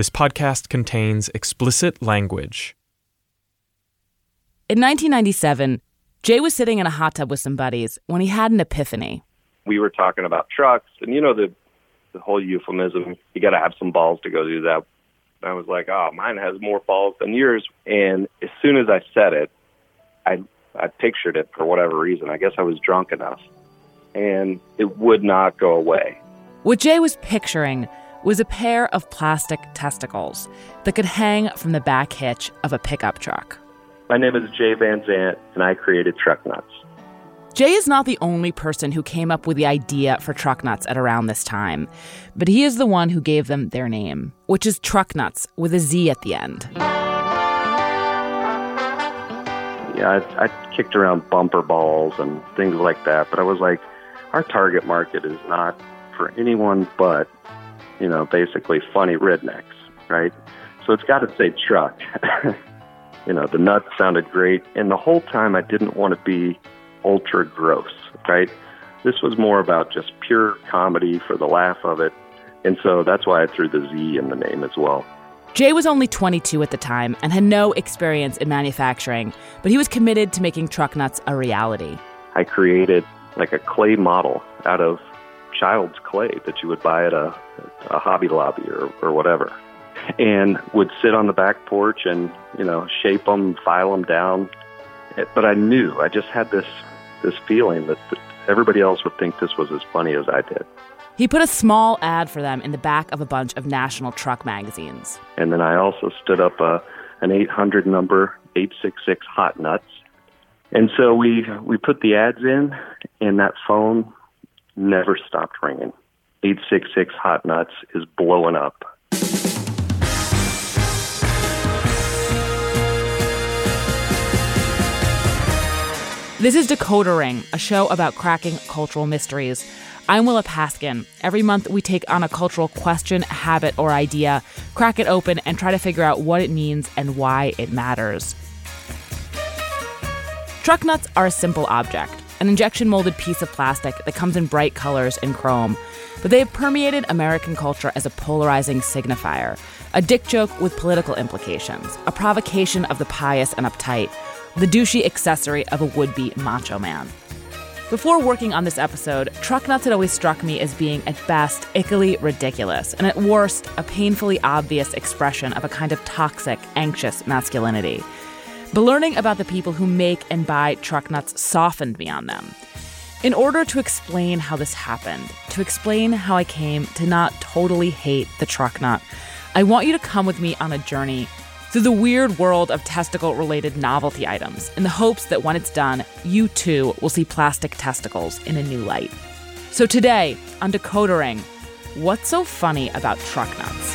This podcast contains explicit language. In 1997, Jay was sitting in a hot tub with some buddies when he had an epiphany. We were talking about trucks, and the whole euphemism, you got to have some balls to go do that. I was like, oh, mine has more balls than yours. And as soon as I said it, I pictured it for whatever reason. I guess I was drunk enough. And it would not go away. What Jay was picturing was a pair of plastic testicles that could hang from the back hitch of a pickup truck. My name is Jay Van Zandt, and I created Truck Nuts. Jay is not the only person who came up with the idea for Truck Nuts at around this time, but he is the one who gave them their name, which is Truck Nuts with a Z at the end. Yeah, I kicked around bumper balls and things like that, but I was like, our target market is not for anyone but, basically funny rednecks, right? So it's got to say truck. The nuts sounded great, and the whole time I didn't want to be ultra gross, right? This was more about just pure comedy for the laugh of it, and so that's why I threw the Z in the name as well. Jay was only 22 at the time and had no experience in manufacturing, but he was committed to making Truck Nuts a reality. I created like a clay model out of child's clay that you would buy at a Hobby Lobby or whatever, and would sit on the back porch and, shape them, file them down. But I just had this feeling that everybody else would think this was as funny as I did. He put a small ad for them in the back of a bunch of national truck magazines. And then I also stood up an 800 number, 866 Hot Nuts. And so we put the ads in, and that phone never stopped ringing. 866 Hot Nuts is blowing up. This is Decoder Ring, a show about cracking cultural mysteries. I'm Willa Paskin. Every month we take on a cultural question, habit, or idea, crack it open, and try to figure out what it means and why it matters. Truck nuts are a simple object, an injection-molded piece of plastic that comes in bright colors and chrome. But they have permeated American culture as a polarizing signifier, a dick joke with political implications, a provocation of the pious and uptight, the douchey accessory of a would-be macho man. Before working on this episode, Truck Nuts had always struck me as being, at best, ickily ridiculous, and at worst, a painfully obvious expression of a kind of toxic, anxious masculinity. But learning about the people who make and buy Truck Nuts softened me on them. In order to explain how this happened, to explain how I came to not totally hate the truck nut, I want you to come with me on a journey through the weird world of testicle-related novelty items in the hopes that when it's done, you too will see plastic testicles in a new light. So today, on Decoder Ring, what's so funny about truck nuts?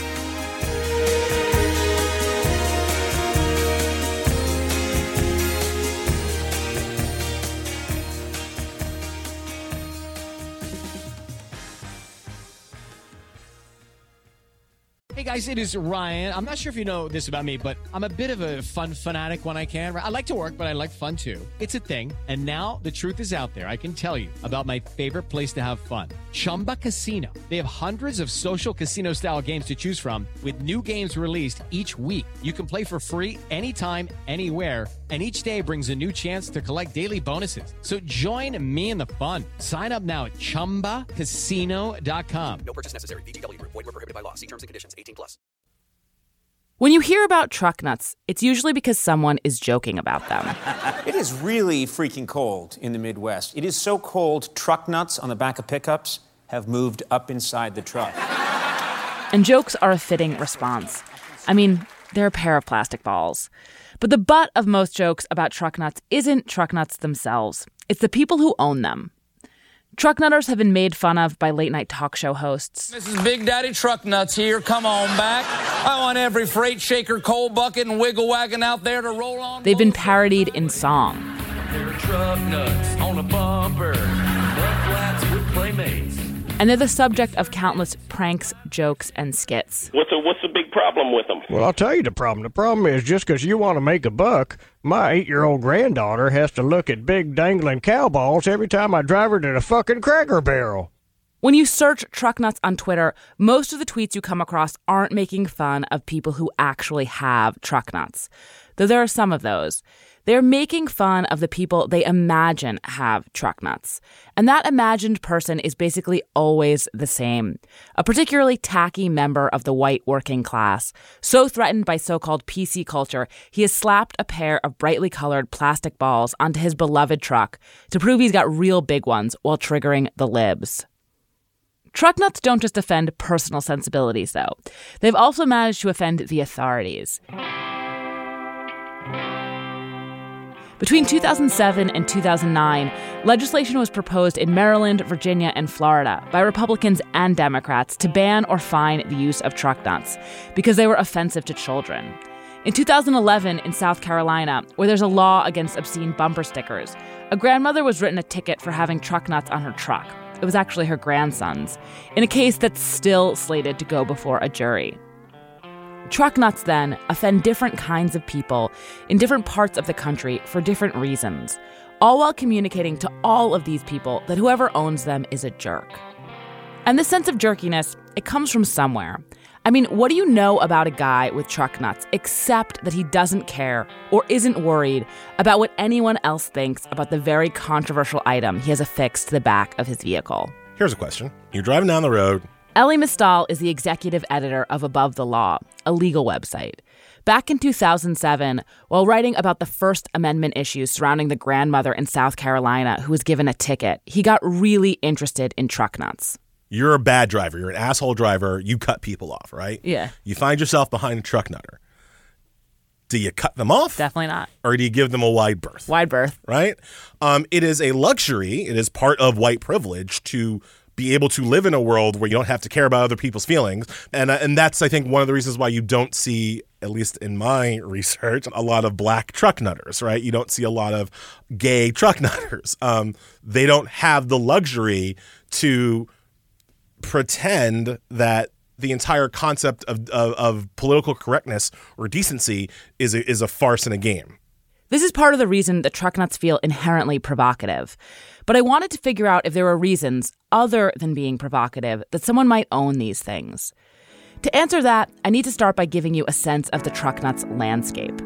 Hey guys, it is Ryan. I'm not sure if you know this about me, but I'm a bit of a fun fanatic when I can. I like to work, but I like fun too. It's a thing. And now the truth is out there. I can tell you about my favorite place to have fun. Chumba Casino. They have hundreds of social casino style games to choose from with new games released each week. You can play for free anytime, anywhere. And each day brings a new chance to collect daily bonuses. So join me in the fun. Sign up now at ChumbaCasino.com. No purchase necessary. VGW Group. Void where prohibited by law. See terms and conditions. 18+. When you hear about truck nuts, it's usually because someone is joking about them. It is really freaking cold in the Midwest. It is so cold, truck nuts on the back of pickups have moved up inside the truck. And jokes are a fitting response. I mean, they're a pair of plastic balls. But the butt of most jokes about truck nuts isn't truck nuts themselves. It's the people who own them. Truck nutters have been made fun of by late-night talk show hosts. This is Big Daddy Truck Nuts here. Come on back. I want every freight shaker, coal bucket, and wiggle wagon out there to roll on. They've been parodied in song. They're truck nuts on a bumper, mud flats with playmates. And they're the subject of countless pranks, jokes, and skits. What's the big problem with them? Well, I'll tell you the problem. The problem is just because you want to make a buck, my 8-year-old granddaughter has to look at big dangling cow balls every time I drive her to the fucking Cracker Barrel. When you search truck nuts on Twitter, most of the tweets you come across aren't making fun of people who actually have truck nuts, though there are some of those. They're making fun of the people they imagine have truck nuts. And that imagined person is basically always the same. A particularly tacky member of the white working class, so threatened by so-called PC culture, he has slapped a pair of brightly colored plastic balls onto his beloved truck to prove he's got real big ones while triggering the libs. Truck nuts don't just offend personal sensibilities, though. They've also managed to offend the authorities. Between 2007 and 2009, legislation was proposed in Maryland, Virginia, and Florida by Republicans and Democrats to ban or fine the use of truck nuts because they were offensive to children. In 2011, in South Carolina, where there's a law against obscene bumper stickers, a grandmother was written a ticket for having truck nuts on her truck. It was actually her grandson's, in a case that's still slated to go before a jury. Truck nuts, then, offend different kinds of people in different parts of the country for different reasons, all while communicating to all of these people that whoever owns them is a jerk. And this sense of jerkiness, it comes from somewhere. I mean, what do you know about a guy with truck nuts except that he doesn't care or isn't worried about what anyone else thinks about the very controversial item he has affixed to the back of his vehicle? Here's a question. You're driving down the road. Elie Mystal is the executive editor of Above the Law, a legal website. Back in 2007, while writing about the First Amendment issues surrounding the grandmother in South Carolina who was given a ticket, he got really interested in truck nuts. You're a bad driver. You're an asshole driver. You cut people off, right? Yeah. You find yourself behind a truck nutter. Do you cut them off? Definitely not. Or do you give them a wide berth? Wide berth. Right? It is a luxury. It is part of white privilege to be able to live in a world where you don't have to care about other people's feelings. And that's, I think, one of the reasons why you don't see, at least in my research, a lot of black truck nutters, right? You don't see a lot of gay truck nutters. They don't have the luxury to pretend that the entire concept of political correctness or decency is a farce and a game. This is part of the reason that truck nuts feel inherently provocative. But I wanted to figure out if there were reasons, other than being provocative, that someone might own these things. To answer that, I need to start by giving you a sense of the truck nuts landscape.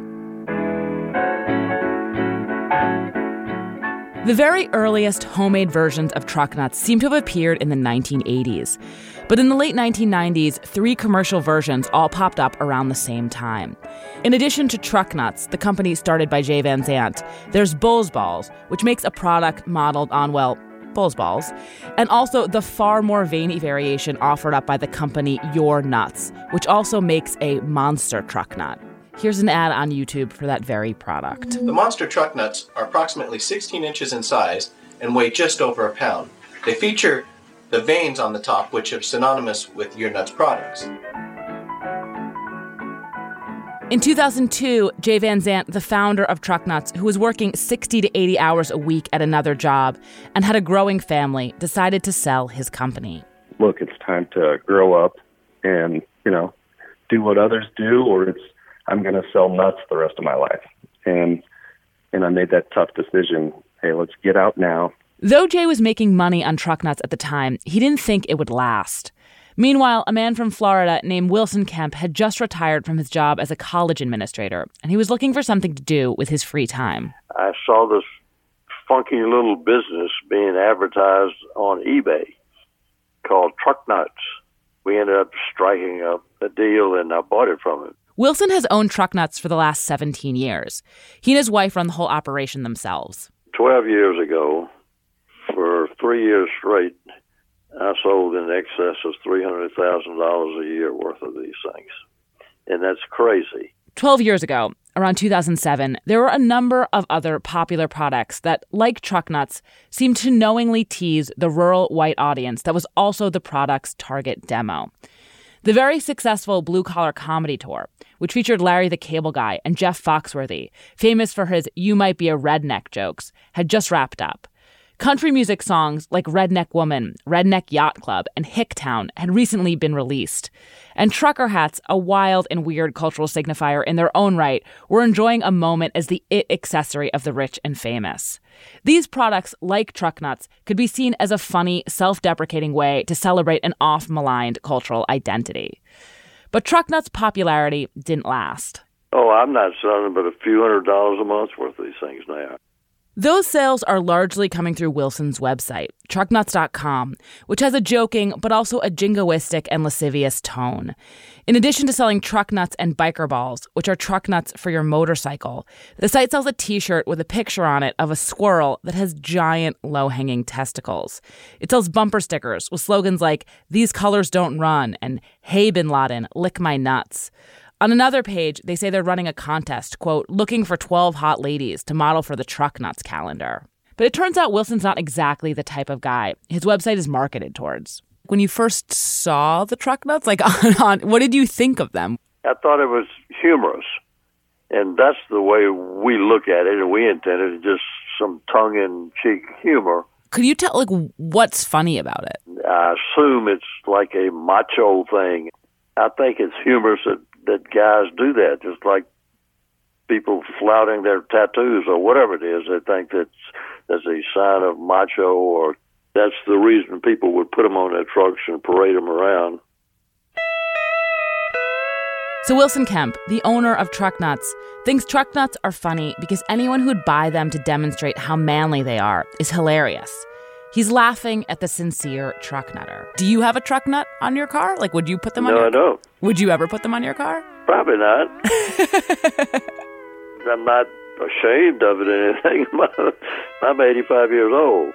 The very earliest homemade versions of truck nuts seem to have appeared in the 1980s. But in the late 1990s, 3 commercial versions all popped up around the same time. In addition to truck nuts, the company started by Jay Van Zandt, there's Bulls Balls, which makes a product modeled on, well, Bulls Balls, and also the far more veiny variation offered up by the company Your Nuts, which also makes a monster truck nut. Here's an ad on YouTube for that very product. The monster truck nuts are approximately 16 inches in size and weigh just over a pound. They feature the veins on the top, which are synonymous with Your Nuts products. In 2002, Jay Van Zandt, the founder of Truck Nuts, who was working 60 to 80 hours a week at another job and had a growing family, decided to sell his company. Look, it's time to grow up and, do what others do, or I'm going to sell nuts the rest of my life. And I made that tough decision. Hey, let's get out now. Though Jay was making money on truck nuts at the time, he didn't think it would last. Meanwhile, a man from Florida named Wilson Kemp had just retired from his job as a college administrator, and he was looking for something to do with his free time. I saw this funky little business being advertised on eBay called Truck Nuts. We ended up striking up a deal, and I bought it from him. Wilson has owned Truck Nuts for the last 17 years. He and his wife run the whole operation themselves. 12 years ago, for 3 years straight, I sold in excess of $300,000 a year worth of these things. And that's crazy. 12 years ago, around 2007, there were a number of other popular products that, like Truck Nuts, seemed to knowingly tease the rural white audience that was also the product's target demo. The very successful Blue Collar Comedy Tour, which featured Larry the Cable Guy and Jeff Foxworthy, famous for his "You Might Be a Redneck" jokes, had just wrapped up. Country music songs like Redneck Woman, Redneck Yacht Club, and Hicktown had recently been released. And trucker hats, a wild and weird cultural signifier in their own right, were enjoying a moment as the it accessory of the rich and famous. These products, like truck nuts, could be seen as a funny, self-deprecating way to celebrate an oft-maligned cultural identity. But truck nuts' popularity didn't last. Oh, I'm not selling but a few $100s a month worth of these things now. Those sales are largely coming through Wilson's website, trucknuts.com, which has a joking but also a jingoistic and lascivious tone. In addition to selling truck nuts and biker balls, which are truck nuts for your motorcycle, the site sells a t-shirt with a picture on it of a squirrel that has giant low-hanging testicles. It sells bumper stickers with slogans like, "These colors don't run," and "Hey Bin Laden, lick my nuts." On another page, they say they're running a contest, quote, looking for 12 hot ladies to model for the Truck Nuts calendar. But it turns out Wilson's not exactly the type of guy his website is marketed towards. When you first saw the Truck Nuts, what did you think of them? I thought it was humorous, and that's the way we look at it, and we intended it just some tongue-in-cheek humor. Could you tell, what's funny about it? I assume it's like a macho thing. I think it's humorous that guys do that, just like people flouting their tattoos or whatever it is. They think that's a sign of macho, or that's the reason people would put them on their trucks and parade them around. So Wilson Kemp, the owner of Truck Nuts, thinks truck nuts are funny because anyone who'd buy them to demonstrate how manly they are is hilarious. He's laughing at the sincere truck nutter. Do you have a truck nut on your car? Would you put them on your car? No, I don't. Would you ever put them on your car? Probably not. I'm not ashamed of it or anything. I'm 85 years old.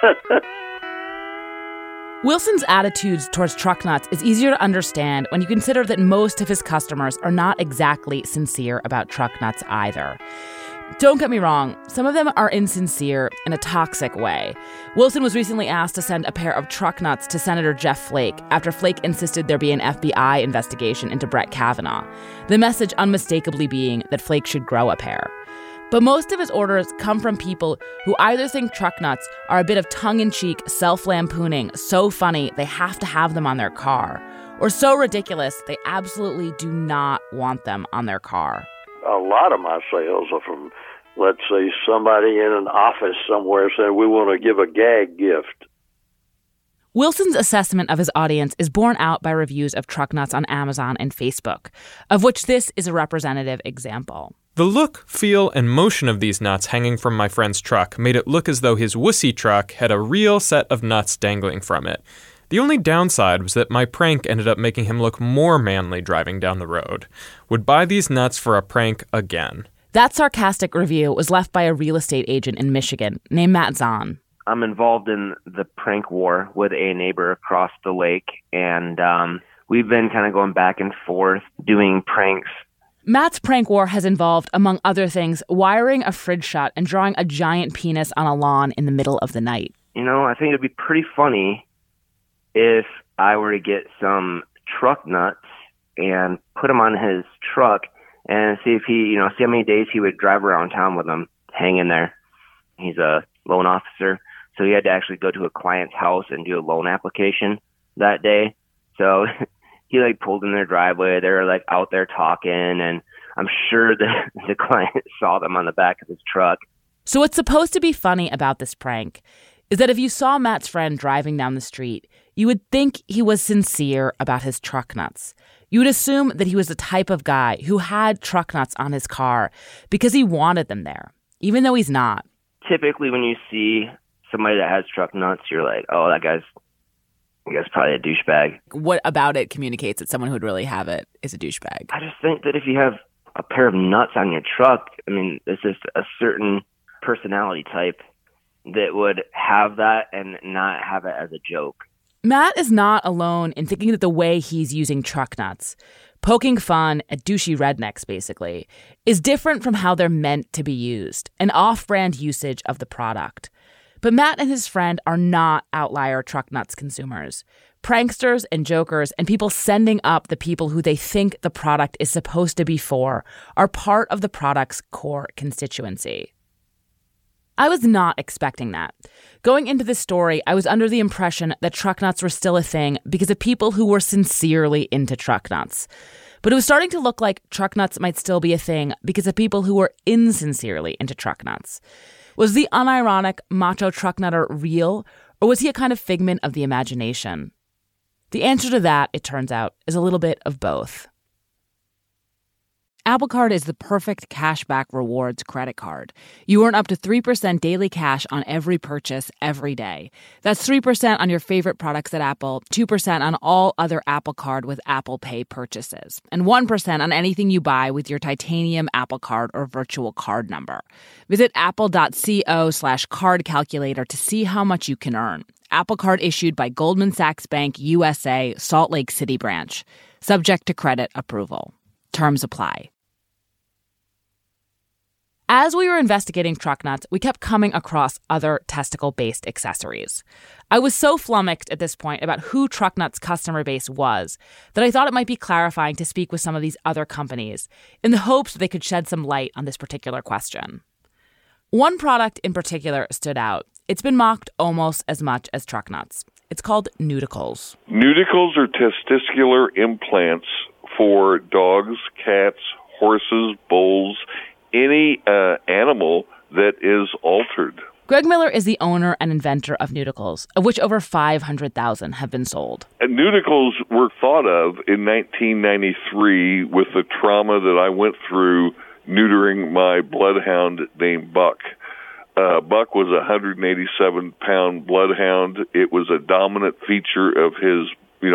Wilson's attitudes towards truck nuts is easier to understand when you consider that most of his customers are not exactly sincere about truck nuts either. Don't get me wrong, some of them are insincere in a toxic way. Wilson was recently asked to send a pair of truck nuts to Senator Jeff Flake after Flake insisted there be an FBI investigation into Brett Kavanaugh, the message unmistakably being that Flake should grow a pair. But most of his orders come from people who either think truck nuts are a bit of tongue-in-cheek, self-lampooning, so funny they have to have them on their car, or so ridiculous they absolutely do not want them on their car. A lot of my sales are from, let's say, somebody in an office somewhere saying, we want to give a gag gift. Wilson's assessment of his audience is borne out by reviews of truck nuts on Amazon and Facebook, of which this is a representative example. The look, feel, and motion of these nuts hanging from my friend's truck made it look as though his wussy truck had a real set of nuts dangling from it. The only downside was that my prank ended up making him look more manly driving down the road. Would buy these nuts for a prank again. That sarcastic review was left by a real estate agent in Michigan named Matt Zahn. I'm involved in the prank war with a neighbor across the lake, and we've been kind of going back and forth doing pranks. Matt's prank war has involved, among other things, wiring a fridge shut and drawing a giant penis on a lawn in the middle of the night. I think it'd be pretty funny if I were to get some truck nuts and put them on his truck and see if see how many days he would drive around town with them hanging there. He's a loan officer, so he had to actually go to a client's house and do a loan application that day. So he pulled in their driveway. They're out there talking, and I'm sure that the client saw them on the back of his truck. So what's supposed to be funny about this prank is that if you saw Matt's friend driving down the street, you would think he was sincere about his truck nuts. You would assume that he was the type of guy who had truck nuts on his car because he wanted them there, even though he's not. Typically, when you see somebody that has truck nuts, you're like, oh, that guy's probably a douchebag. What about it communicates that someone who would really have it is a douchebag? I just think that if you have a pair of nuts on your truck, it's just a certain personality type that would have that and not have it as a joke. Matt is not alone in thinking that the way he's using truck nuts, poking fun at douchey rednecks basically, is different from how they're meant to be used, an off-brand usage of the product. But Matt and his friend are not outlier truck nuts consumers. Pranksters and jokers and people sending up the people who they think the product is supposed to be for are part of the product's core constituency. I was not expecting that. Going into this story, I was under the impression that truck nuts were still a thing because of people who were sincerely into truck nuts. But it was starting to look like truck nuts might still be a thing because of people who were insincerely into truck nuts. Was the unironic macho truck nutter real, or was he a kind of figment of the imagination? The answer to that, it turns out, is a little bit of both. Apple Card is the perfect cashback rewards credit card. You earn up to 3% daily cash on every purchase every day. That's 3% on your favorite products at Apple, 2% on all other Apple Card with Apple Pay purchases, and 1% on anything you buy with your titanium Apple Card or virtual card number. Visit apple.co/card calculator to see how much you can earn. Apple Card issued by Goldman Sachs Bank USA, Salt Lake City branch. Subject to credit approval. Terms apply. As we were investigating truck nuts, we kept coming across other testicle-based accessories. I was so flummoxed at this point about who truck nuts' customer base was that I thought it might be clarifying to speak with some of these other companies in the hopes that they could shed some light on this particular question. One product in particular stood out. It's been mocked almost as much as truck nuts. It's called Nudicles. Nudicles are testicular implants for dogs, cats, horses, bulls, any animal that is altered. Greg Miller is the owner and inventor of Nudicles, of which over 500,000 have been sold. Nudicles were thought of in 1993 with the trauma that I went through neutering my bloodhound named Buck. Buck was a 187-pound bloodhound. It was a dominant feature of his,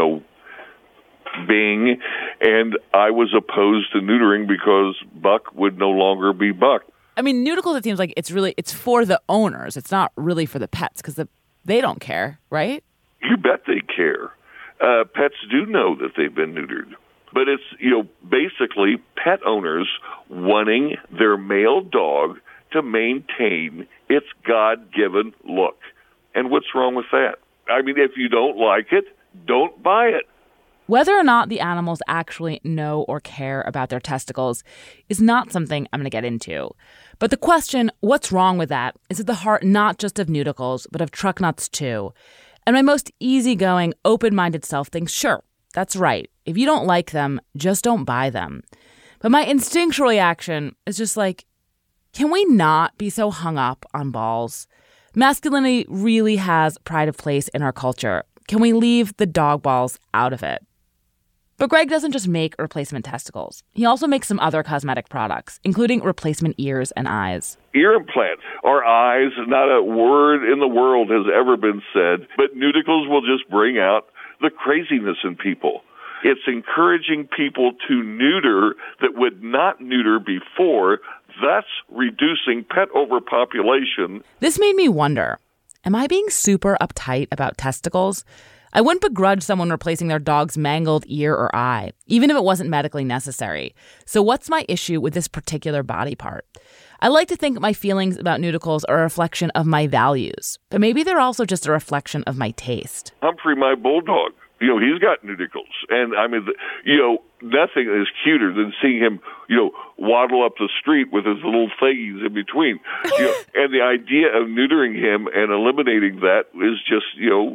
being, and I was opposed to neutering because Buck would no longer be Buck. I mean, Nudicles, it seems like it's for the owners. It's not really for the pets because they don't care, right? You bet they care. Pets do know that they've been neutered. But it's, basically pet owners wanting their male dog to maintain its God-given look. And what's wrong with that? I mean, if you don't like it, don't buy it. Whether or not the animals actually know or care about their testicles is not something I'm going to get into. But the question, what's wrong with that, is at the heart not just of Nudicles, but of truck nuts too. And my most easygoing, open-minded self thinks, sure, that's right. If you don't like them, just don't buy them. But my instinctual reaction is just like, can we not be so hung up on balls? Masculinity really has pride of place in our culture. Can we leave the dog balls out of it? But Greg doesn't just make replacement testicles. He also makes some other cosmetic products, including replacement ears and eyes. Ear implants or eyes, not a word in the world has ever been said, but Nudicles will just bring out the craziness in people. It's encouraging people to neuter that would not neuter before, thus reducing pet overpopulation. This made me wonder, am I being super uptight about testicles? I wouldn't begrudge someone replacing their dog's mangled ear or eye, even if it wasn't medically necessary. So what's my issue with this particular body part? I like to think my feelings about Nudicles are a reflection of my values, but maybe they're also just a reflection of my taste. Humphrey, my bulldog, he's got Nudicles. And I mean, nothing is cuter than seeing him, waddle up the street with his little thingies in between. And the idea of neutering him and eliminating that is just,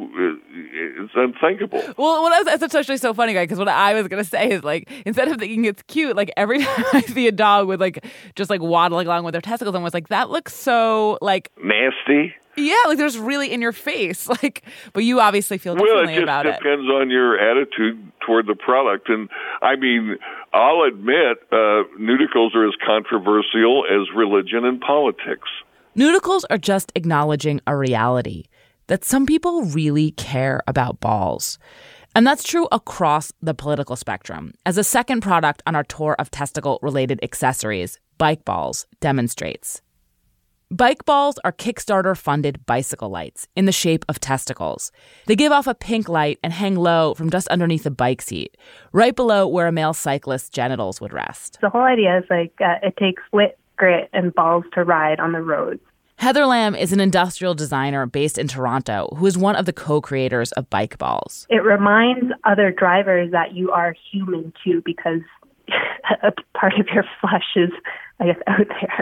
it's unthinkable. Well, that's actually so funny, guy, because what I was going to say is, instead of thinking it's cute, every time I see a dog with, just waddling along with their testicles, I'm always like, that looks so, nasty. Yeah, there's really in your face. But you obviously feel differently about it. Well, it just depends on your attitude toward the product. And, I mean, I'll admit, Nudicles are as controversial as religion and politics. Nudicles are just acknowledging a reality that some people really care about balls. And that's true across the political spectrum. As a second product on our tour of testicle-related accessories, Bike Balls demonstrates. Bike balls are Kickstarter-funded bicycle lights in the shape of testicles. They give off a pink light and hang low from just underneath the bike seat, right below where a male cyclist's genitals would rest. The whole idea is it takes wit, grit, and balls to ride on the roads. Heather Lamb is an industrial designer based in Toronto who is one of the co-creators of Bike Balls. It reminds other drivers that you are human too, because a part of your flesh is, out there.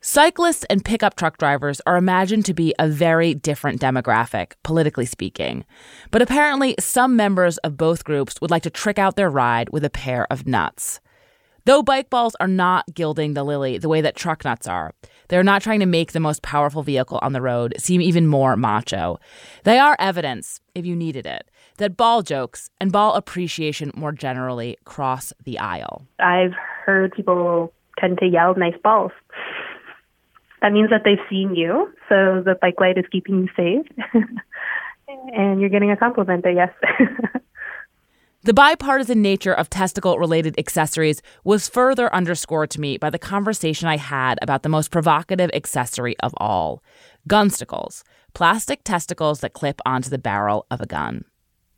Cyclists and pickup truck drivers are imagined to be a very different demographic, politically speaking. But apparently, some members of both groups would like to trick out their ride with a pair of nuts. Though bike balls are not gilding the lily the way that truck nuts are, they're not trying to make the most powerful vehicle on the road seem even more macho. They are evidence, if you needed it, that ball jokes and ball appreciation more generally cross the aisle. I've heard people tend to yell nice balls. That means that they've seen you, so the bike light is keeping you safe. And you're getting a compliment, I guess. The bipartisan nature of testicle-related accessories was further underscored to me by the conversation I had about the most provocative accessory of all, gunsticles, plastic testicles that clip onto the barrel of a gun.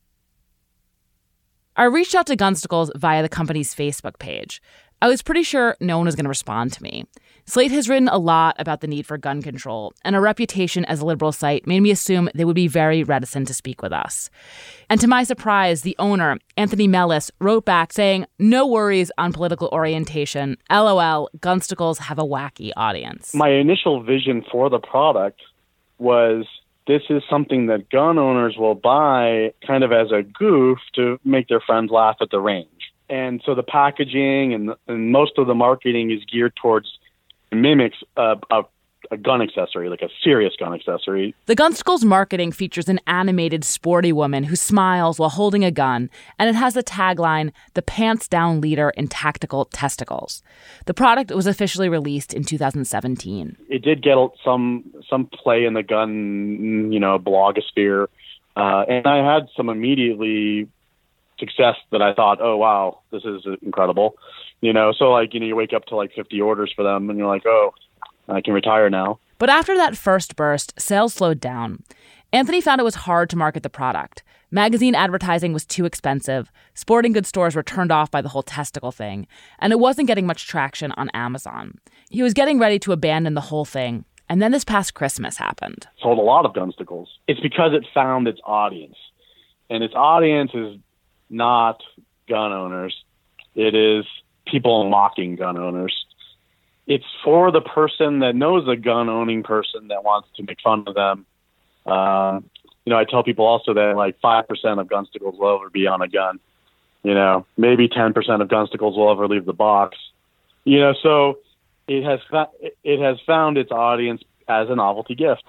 I reached out to Gunsticles via the company's Facebook page. I was pretty sure no one was going to respond to me. Slate has written a lot about the need for gun control, and a reputation as a liberal site made me assume they would be very reticent to speak with us. And to my surprise, the owner, Anthony Mellis, wrote back saying, "No worries on political orientation. LOL, Gunsticles have a wacky audience." My initial vision for the product was this is something that gun owners will buy kind of as a goof to make their friends laugh at the range. And so the packaging and most of the marketing is geared towards mimics a gun accessory, like a serious gun accessory. The Gunsticles marketing features an animated, sporty woman who smiles while holding a gun, and it has the tagline, "The Pants Down Leader in Tactical Testicles." The product was officially released in 2017. It did get some play in the gun, blogosphere, and I had some immediately success that I thought, oh, wow, this is incredible. So you wake up to 50 orders for them and you're like, oh, I can retire now. But after that first burst, sales slowed down. Anthony found it was hard to market the product. Magazine advertising was too expensive. Sporting goods stores were turned off by the whole testicle thing. And it wasn't getting much traction on Amazon. He was getting ready to abandon the whole thing. And then this past Christmas happened. Sold a lot of Gunsticles. It's because it found its audience. And its audience is not gun owners. It is people mocking gun owners. It's for the person that knows a gun-owning person that wants to make fun of them. I tell people also that 5% of Gunsticles will ever be on a gun. Maybe 10% of Gunsticles will ever leave the box. So it has found its audience as a novelty gift.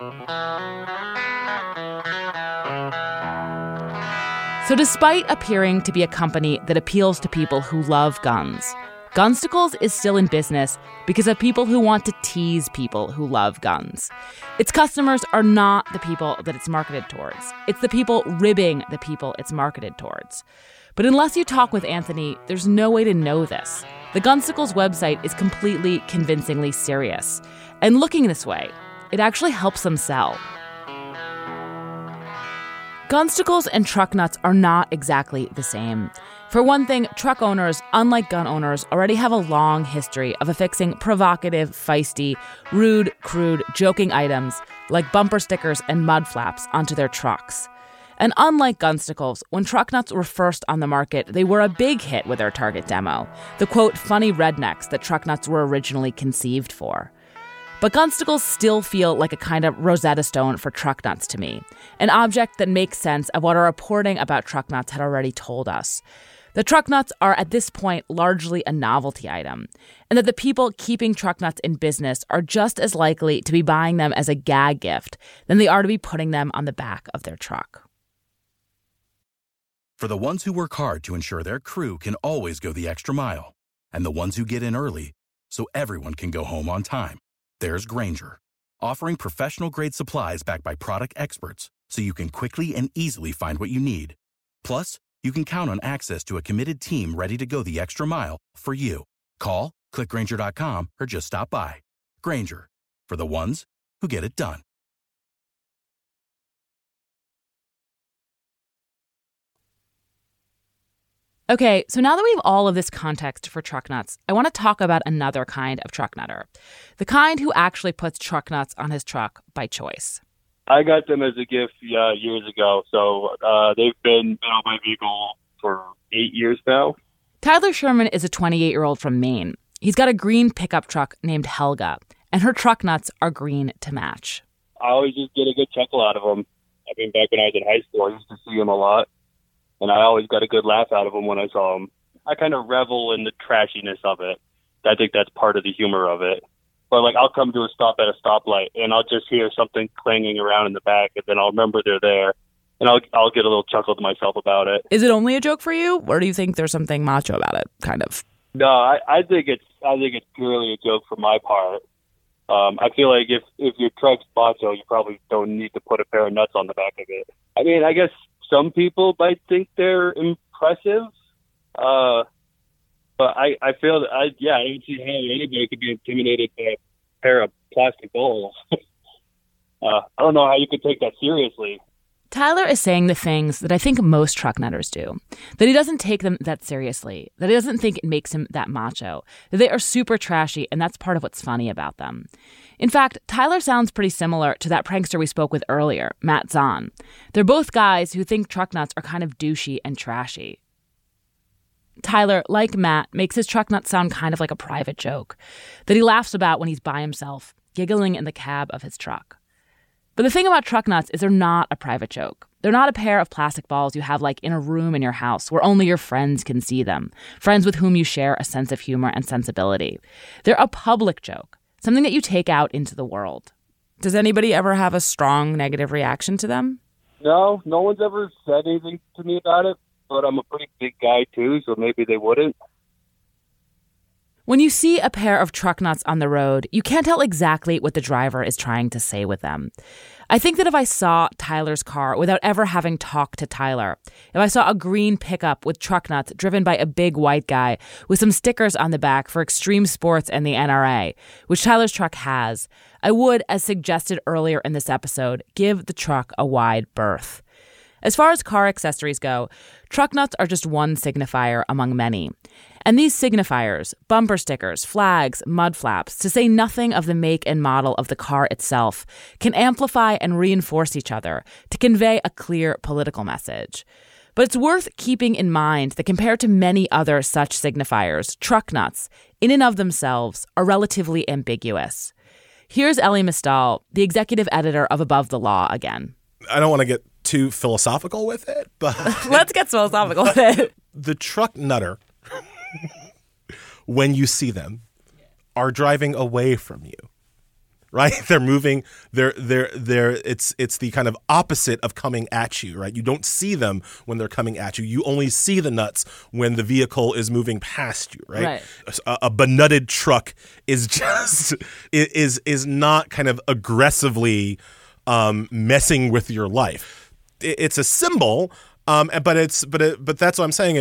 So despite appearing to be a company that appeals to people who love guns, Gunsticles is still in business because of people who want to tease people who love guns. Its customers are not the people that it's marketed towards. It's the people ribbing the people it's marketed towards. But unless you talk with Anthony, there's no way to know this. The Gunsticles website is completely convincingly serious. And looking this way, it actually helps them sell. Gunsticles and truck nuts are not exactly the same. For one thing, truck owners, unlike gun owners, already have a long history of affixing provocative, feisty, rude, crude, joking items like bumper stickers and mud flaps onto their trucks. And unlike Gunsticles, when truck nuts were first on the market, they were a big hit with their target demo, the quote, funny rednecks that truck nuts were originally conceived for. But Gunsticles still feel like a kind of Rosetta Stone for truck nuts to me, an object that makes sense of what our reporting about truck nuts had already told us. The truck nuts are at this point largely a novelty item, and that the people keeping truck nuts in business are just as likely to be buying them as a gag gift than they are to be putting them on the back of their truck. For the ones who work hard to ensure their crew can always go the extra mile, and the ones who get in early so everyone can go home on time, there's Grainger, offering professional-grade supplies backed by product experts so you can quickly and easily find what you need. Plus, you can count on access to a committed team ready to go the extra mile for you. Call, click Grainger.com, or just stop by. Grainger, for the ones who get it done. Okay, so now that we have all of this context for truck nuts, I want to talk about another kind of truck nutter. The kind who actually puts truck nuts on his truck by choice. I got them as a gift years ago, so they've been on my vehicle for 8 years now. Tyler Sherman is a 28-year-old from Maine. He's got a green pickup truck named Helga, and her truck nuts are green to match. I always just get a good chuckle out of them. I mean, back when I was in high school, I used to see them a lot, and I always got a good laugh out of them when I saw them. I kind of revel in the trashiness of it. I think that's part of the humor of it. But, like, I'll come to a stop at a stoplight, and I'll just hear something clanging around in the back, and then I'll remember they're there, and I'll get a little chuckle to myself about it. Is it only a joke for you, or do you think there's something macho about it, kind of? No, I think it's purely a joke for my part. I feel like if your truck's macho, you probably don't need to put a pair of nuts on the back of it. I mean, I guess some people might think they're impressive, but I feel that I don't see how anybody could be intimidated by a pair of plastic balls. I don't know how you could take that seriously. Tyler is saying the things that I think most truck nutters do, that he doesn't take them that seriously, that he doesn't think it makes him that macho, that they are super trashy, and that's part of what's funny about them. In fact, Tyler sounds pretty similar to that prankster we spoke with earlier, Matt Zahn. They're both guys who think truck nuts are kind of douchey and trashy. Tyler, like Matt, makes his truck nuts sound kind of like a private joke that he laughs about when he's by himself, giggling in the cab of his truck. But the thing about truck nuts is they're not a private joke. They're not a pair of plastic balls you have like in a room in your house where only your friends can see them, friends with whom you share a sense of humor and sensibility. They're a public joke, something that you take out into the world. Does anybody ever have a strong negative reaction to them? No one's ever said anything to me about it, but I'm a pretty big guy too, so maybe they wouldn't. When you see a pair of truck nuts on the road, you can't tell exactly what the driver is trying to say with them. I think that if I saw Tyler's car without ever having talked to Tyler, if I saw a green pickup with truck nuts driven by a big white guy with some stickers on the back for extreme sports and the NRA, which Tyler's truck has, I would, as suggested earlier in this episode, give the truck a wide berth. As far as car accessories go, truck nuts are just one signifier among many. And these signifiers, bumper stickers, flags, mud flaps, to say nothing of the make and model of the car itself, can amplify and reinforce each other to convey a clear political message. But it's worth keeping in mind that compared to many other such signifiers, truck nuts, in and of themselves, are relatively ambiguous. Here's Elie Mystal, the executive editor of Above the Law again. I don't want to get too philosophical with it, but... Let's get philosophical with it. The truck nutter, when you see them, are driving away from you, right? They're moving. It's the kind of opposite of coming at you, right? You don't see them when they're coming at you. You only see the nuts when the vehicle is moving past you, right? A benutted truck is just is not kind of aggressively messing with your life. It's a symbol, but that's what I'm saying.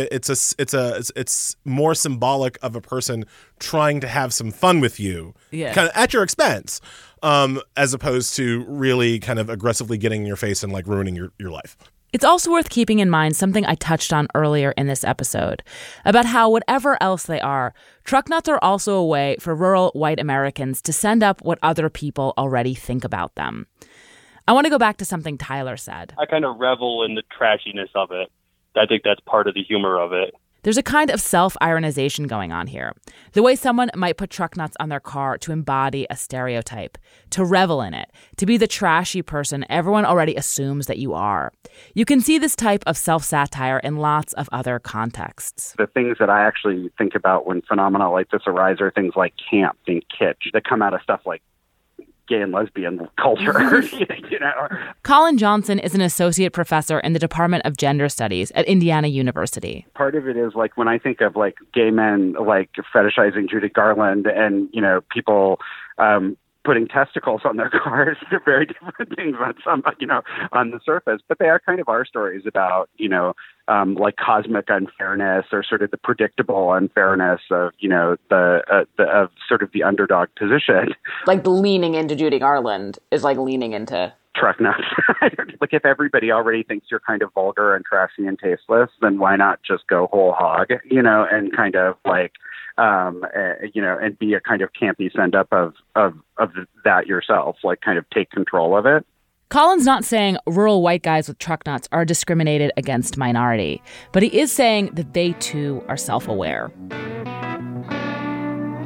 It's more symbolic of a person trying to have some fun with you, kind of at your expense, as opposed to really kind of aggressively getting in your face and like ruining your life. It's also worth keeping in mind something I touched on earlier in this episode about how whatever else they are, truck nuts are also a way for rural white Americans to send up what other people already think about them. I want to go back to something Tyler said. I kind of revel in the trashiness of it. I think that's part of the humor of it. There's a kind of self-ironization going on here. The way someone might put truck nuts on their car to embody a stereotype, to revel in it, to be the trashy person everyone already assumes that you are. You can see this type of self-satire in lots of other contexts. The things that I actually think about when phenomena like this arise are things like camp and kitsch that come out of stuff like gay and lesbian culture, you know. Colin Johnson is an associate professor in the Department of Gender Studies at Indiana University. Part of it is like when I think of like gay men like fetishizing Judy Garland and, you know, people putting testicles on their cars, they're very different things on the surface, but they are kind of our stories about, you know, like cosmic unfairness or sort of the predictable unfairness of, you know, of sort of the underdog position. Like leaning into Judy Garland is like leaning into truck nuts. Like if everybody already thinks you're kind of vulgar and trashy and tasteless, then why not just go whole hog, you know, and kind of like, you know, and be a kind of campy send up of that yourself, like kind of take control of it. Colin's not saying rural white guys with truck nuts are discriminated against minority, but he is saying that they too are self-aware.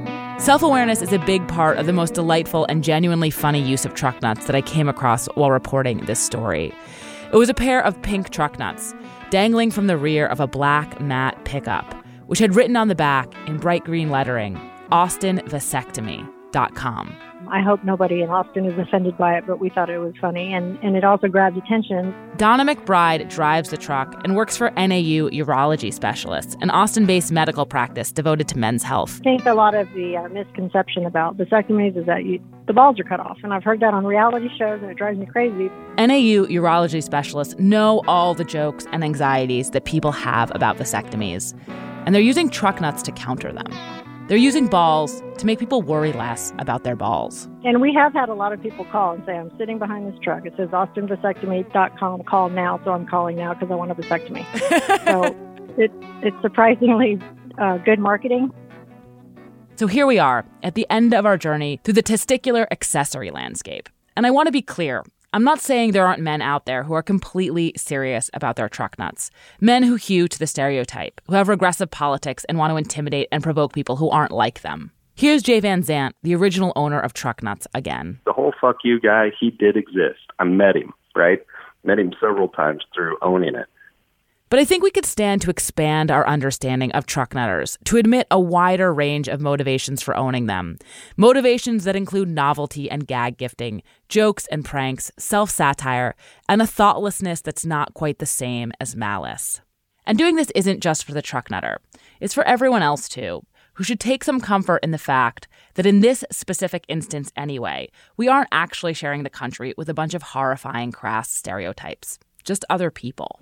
Self-awareness is a big part of the most delightful and genuinely funny use of truck nuts that I came across while reporting this story. It was a pair of pink truck nuts dangling from the rear of a black matte pickup, which had written on the back in bright green lettering, AustinVasectomy.com. I hope nobody in Austin is offended by it, but we thought it was funny, and it also grabbed attention. Donna McBride drives the truck and works for NAU Urology Specialists, an Austin-based medical practice devoted to men's health. I think a lot of the misconception about vasectomies is that the balls are cut off, and I've heard that on reality shows, and it drives me crazy. NAU Urology Specialists know all the jokes and anxieties that people have about vasectomies, and they're using truck nuts to counter them. They're using balls to make people worry less about their balls. And we have had a lot of people call and say, I'm sitting behind this truck. It says AustinVasectomy.com. Call now. So I'm calling now because I want a vasectomy. So it's surprisingly good marketing. So here we are at the end of our journey through the testicular accessory landscape. And I want to be clear. I'm not saying there aren't men out there who are completely serious about their truck nuts. Men who hew to the stereotype, who have regressive politics and want to intimidate and provoke people who aren't like them. Here's Jay Van Zandt, the original owner of Truck Nuts, again. The whole fuck you guy, he did exist. I met him, right? Met him several times through owning it. But I think we could stand to expand our understanding of truck nutters, to admit a wider range of motivations for owning them. Motivations that include novelty and gag gifting, jokes and pranks, self-satire, and a thoughtlessness that's not quite the same as malice. And doing this isn't just for the truck nutter. It's for everyone else, too, who should take some comfort in the fact that in this specific instance anyway, we aren't actually sharing the country with a bunch of horrifying, crass stereotypes. Just other people.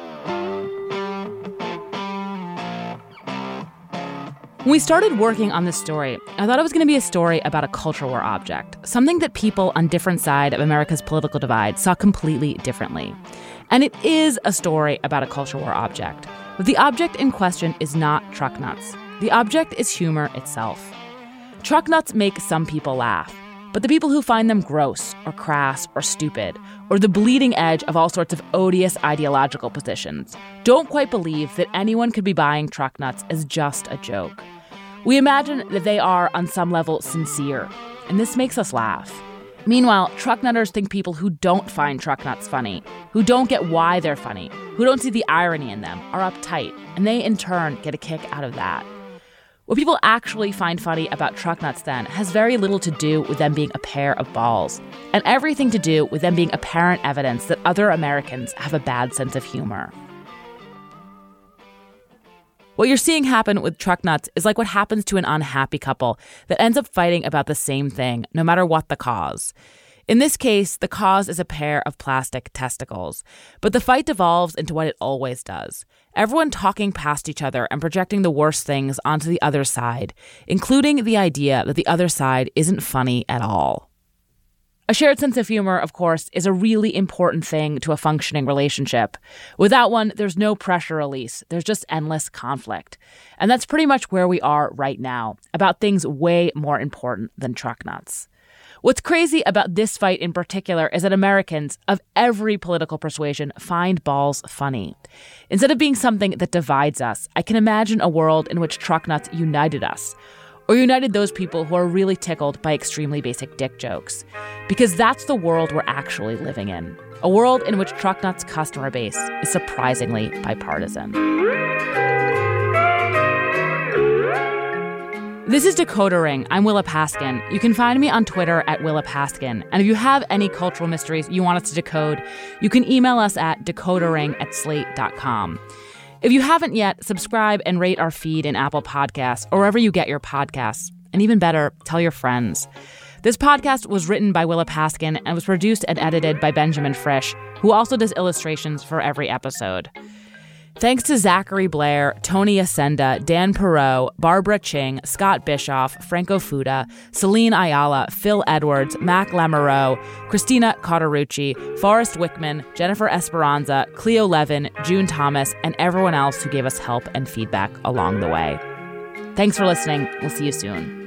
When we started working on this story, I thought it was going to be a story about a culture war object, something that people on different sides of America's political divide saw completely differently. And it is a story about a culture war object, but the object in question is not truck nuts. The object is humor itself. Truck nuts make some people laugh, but the people who find them gross or crass or stupid, or the bleeding edge of all sorts of odious ideological positions, don't quite believe that anyone could be buying truck nuts as just a joke. We imagine that they are, on some level, sincere, and this makes us laugh. Meanwhile, truck nutters think people who don't find truck nuts funny, who don't get why they're funny, who don't see the irony in them, are uptight, and they, in turn, get a kick out of that. What people actually find funny about truck nuts, then, has very little to do with them being a pair of balls, and everything to do with them being apparent evidence that other Americans have a bad sense of humor. What you're seeing happen with truck nuts is like what happens to an unhappy couple that ends up fighting about the same thing, no matter what the cause. In this case, the cause is a pair of plastic testicles, but the fight devolves into what it always does. Everyone talking past each other and projecting the worst things onto the other side, including the idea that the other side isn't funny at all. A shared sense of humor, of course, is a really important thing to a functioning relationship. Without one, there's no pressure release. There's just endless conflict. And that's pretty much where we are right now, about things way more important than truck nuts. What's crazy about this fight in particular is that Americans of every political persuasion find balls funny. Instead of being something that divides us, I can imagine a world in which truck nuts united us, or united those people who are really tickled by extremely basic dick jokes. Because that's the world we're actually living in. A world in which truck nuts' customer base is surprisingly bipartisan. This is Decoder Ring. I'm Willa Paskin. You can find me on Twitter at Willa Paskin. And if you have any cultural mysteries you want us to decode, you can email us at decodering@slate.com. If you haven't yet, subscribe and rate our feed in Apple Podcasts or wherever you get your podcasts. And even better, tell your friends. This podcast was written by Willa Paskin and was produced and edited by Benjamin Frisch, who also does illustrations for every episode. Thanks to Zachary Blair, Tony Ascenda, Dan Perot, Barbara Ching, Scott Bischoff, Franco Fuda, Celine Ayala, Phil Edwards, Mac Lamoureux, Christina Cauterucci, Forrest Wickman, Jennifer Esperanza, Cleo Levin, June Thomas, and everyone else who gave us help and feedback along the way. Thanks for listening. We'll see you soon.